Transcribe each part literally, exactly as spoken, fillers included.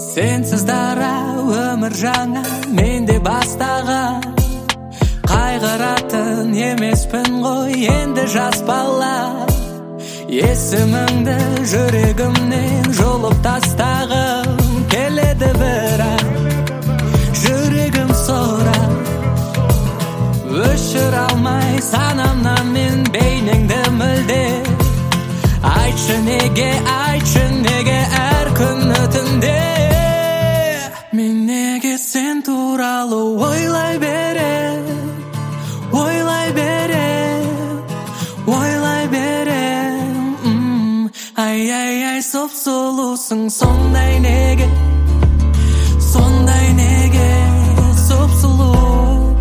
Sensiz dara өмір жаңа менде бастаған, қайғыратын емеспін ғой енді жас бала. Есіміңді жүрегімнен жұлып тастағым келеді, бірақ жүрегім сорап өшіре алмай санамнан мен бейнеңді мүлде. Айтшы неге, айтшы неге әр күн түнде мен неге сен туралы ойлай берем, ойлай берем, ойлай берем. м, Ай, ай, ай, сұп-сұлусың сондай неге, сондай неге сұп-сұлу.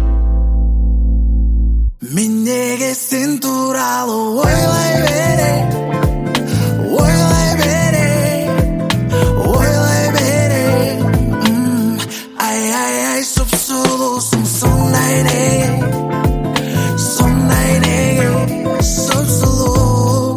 Мен неге сен туралы ойлай берем, ойлай берем, ойлай берем. м, Ай, ай, ай, сұп-сұлусың сондай неге, сондай неге сұп-сұлу.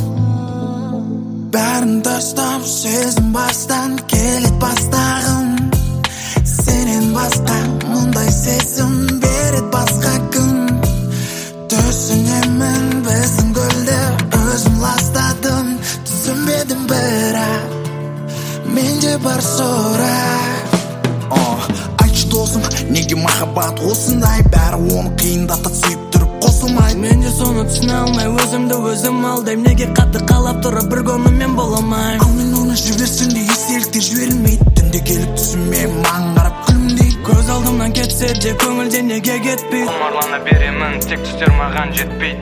Бәрін тастап сезім бастан келет бастағым, сенен басқа мұндай сезім берет басқа күн. Түсінемін біздің гүлді өзім ластадым, түсінбедім бірақ менде бар сұрақ. Айтшы досым, неге махаббат осындай, бәрі оны қиындатып сүйіп тұрып қосылмай. Мен де соны түсіне алмай өзімді өзім алдайм, неге қатты қалап тұрып бір көңілмен бола алмайм. Ал мен оны жіберсем де естеліктер жіберілмейді, түнде келіп түсіме маған қарап күлімдейді. Көз алдымнан кетсе де көңілден неге кетпейді. Құмарлана беремін, тек түстер маған жетпейді.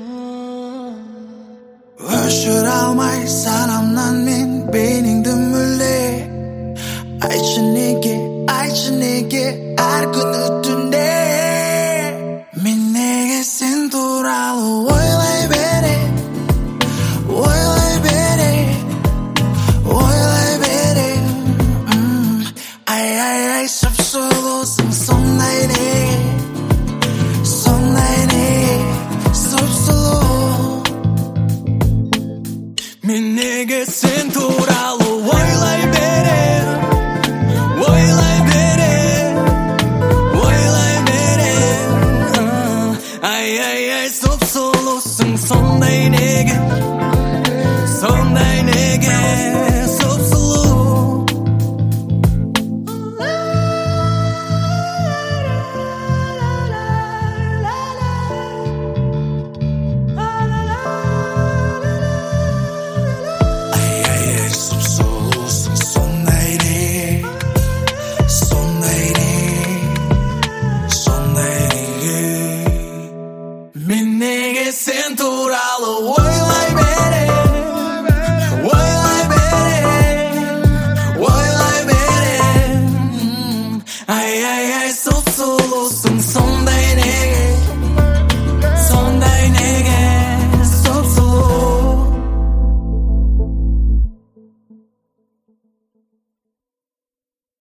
Өшіре алмай санамнан мен бейнеңді мүлде. Айтшы неге, айтшы неге әр күні түнде мен неге сен туралы ойлай берем, ойлай берем, ойлай берем. м, Ай, ай, ай, сұп-сұлусың сондай неге, сондай неге сұп-сұлу. Мен неге сен туралы ойлай берем, ойлай берем, ойлай берем. Ай, ай, ай, сұп-сұлусың сондай неге.